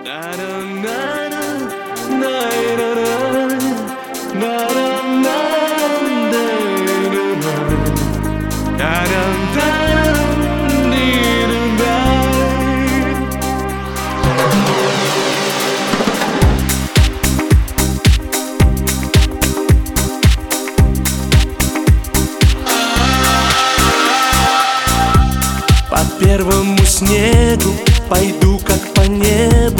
По первому снегу пойду, как по небу.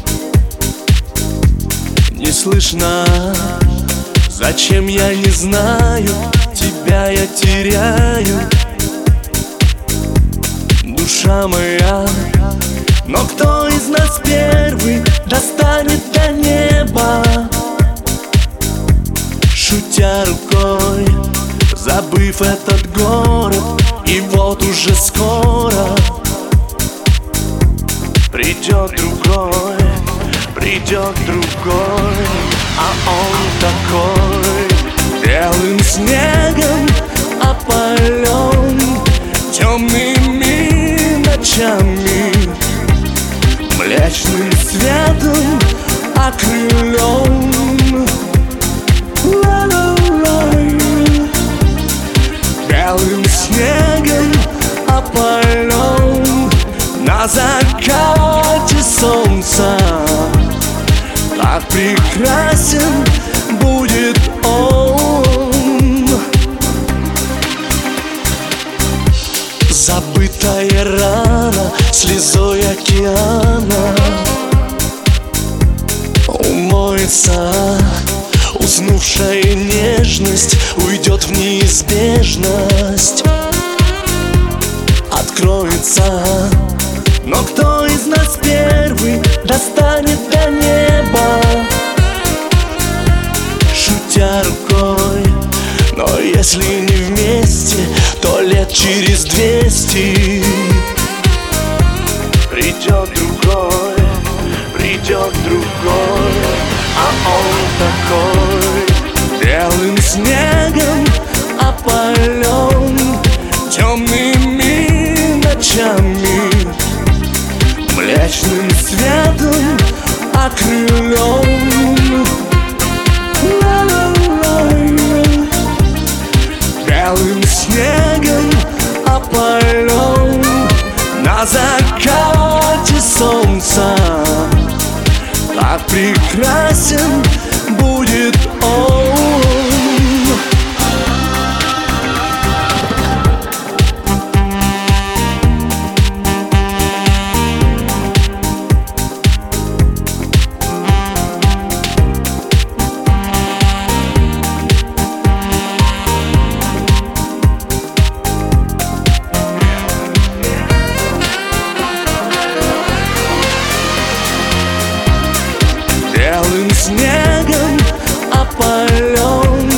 Не слышно, зачем я не знаю, тебя я теряю, душа моя. Но кто из нас первый достанет до неба? Шутя рукой, забыв этот город, и вот уже скоро придет другой, а он такой белым снегом опален, темными ночами, млечным светом окрылен. Белым снегом опален, на закате солнца так прекрасен будет он. Забытая рана слезой океана умоется, уснувшая нежность уйдет в неизбежность, откроется. Но кто из нас первый достанет до неба? Шутя рукой, но если не вместе, то лет через 200 придет другой, а он такой белым снегом опален, темными ночами, млечным светом окрылен. Белым снегом опален, на закате солнца так прекрасен будет он. Белым снегом опален,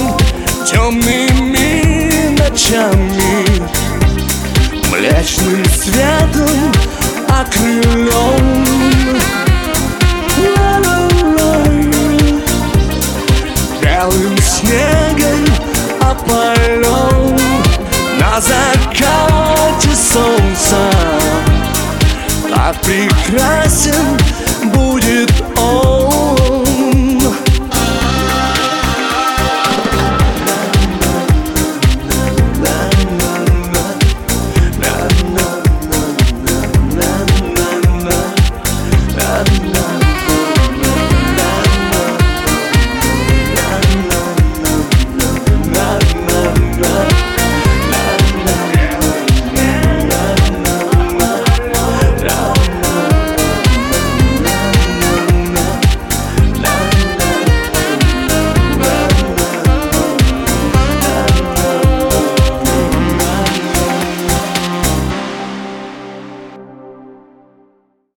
темными ночами, млечным светом окрылен. Белым снегом опален, на закате солнца так прекрасен будет